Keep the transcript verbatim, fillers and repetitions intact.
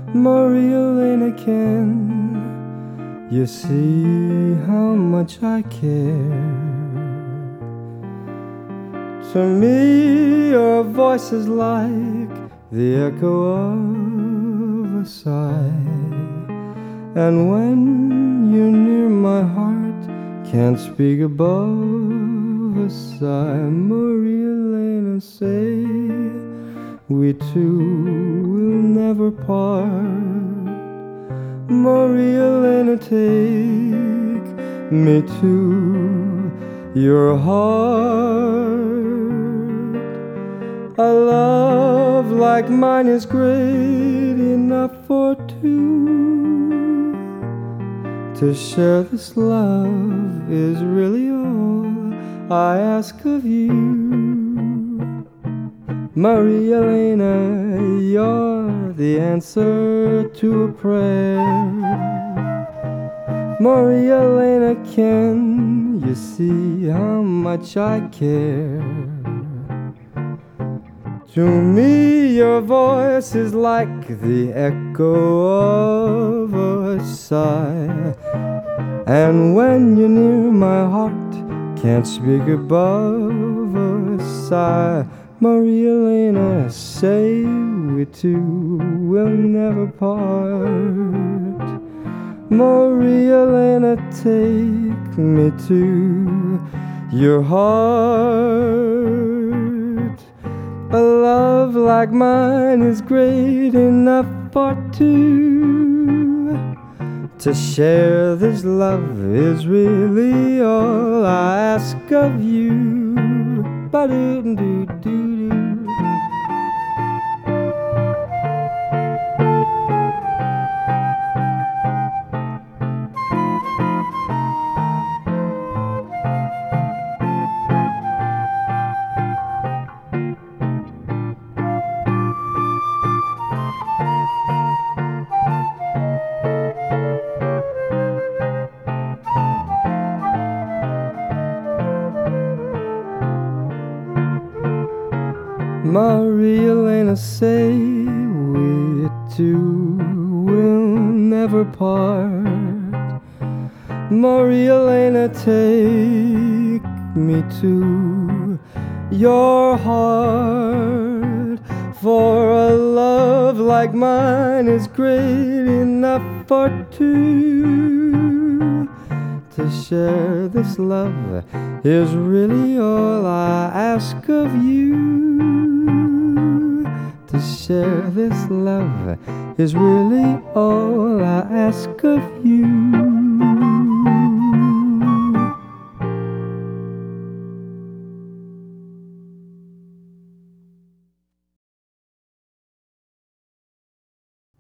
Maria Elena, can you see how much I care? To me your voice is like the echo of a sigh, and when you're near my heart, can't speak above a sigh. Maria Elena, say we two will never part. Maria Elena, take me to your heart. A love like mine is great enough for two. To share this love is really all I ask of you. Maria Elena, you're the answer to a prayer. Maria Elena, can you see how much I care? To me your voice is like the echo of a sigh, and when you're near my heart, can't speak above a sigh. Maria Elena, say we two will never part. Maria Elena, take me to your heart. A love like mine is great enough for two. To share this love is really all I ask of you. Ba-do-do-do-do. Maria Elena, say we two will never part. Maria Elena, take me to your heart. For a love like mine is great enough for two. To share this love is really all I ask of you. To share this love is really all I ask of you.